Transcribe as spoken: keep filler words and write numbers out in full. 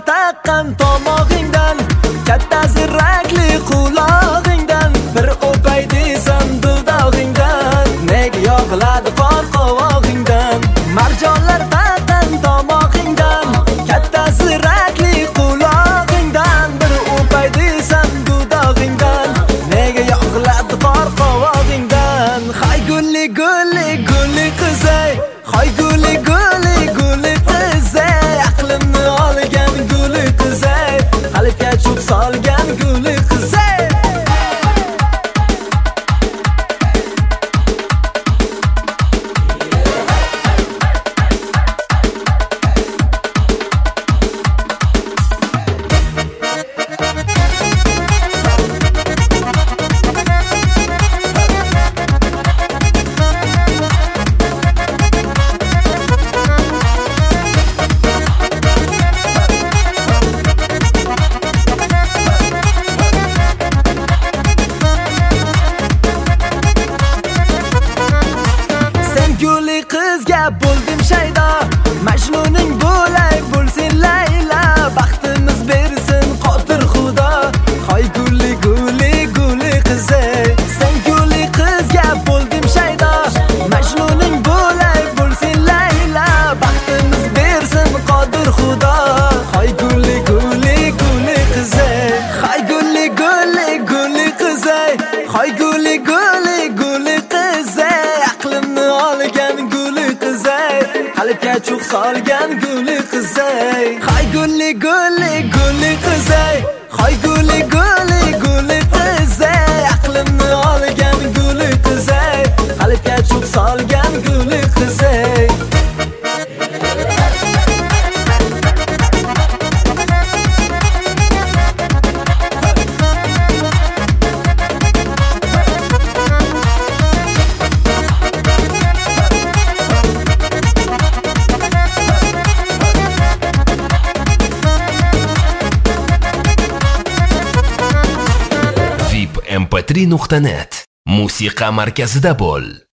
taqqan tomog'ingdan, katta zirrakli qulog'ingdan, bir o'pay desam dudog'ingdan, nega yog'iladi qor qovog'ingdan. Marjonlar taqqan tomog'ingdan, katta zirrakli qulog'ingdan, bir o'pay desam dudog'ingdan, nega yog'iladi qor qovog'ingdan. Hay gulli gulli gulli qizay, hay gulli gulli gulli qizay, aqlimni olgan gulli qizay, qalbga cho'q solgan gulli qizay. Gulli qizga bo'ldim shaydo, Majnuning bo'lay bo'lsin Layla, baxtimiz bersin qodir Xudo. Hoy gulli gulli gulli qizay, sen gulli qizga bo'ldim shaydo, Majnuning bo'lay bo'lsin Layla, baxtimiz bersin qodir Xudo. Hoy gulli gulli gulli qizay, hoy gulli gulli gulli qizay, hoy gulli gulli gulli qizay, aqlimni olgan gulli qizay, qalbga cho'q solgan gulli qizay. Hay gulli gulli gulli qizay, hay gulli gulli gulli qizay, aqlimni olgan gulli qizay, qalbga cho'q solgan gulli qizay. vip m p три nuqta net musiqa markazida bo'l.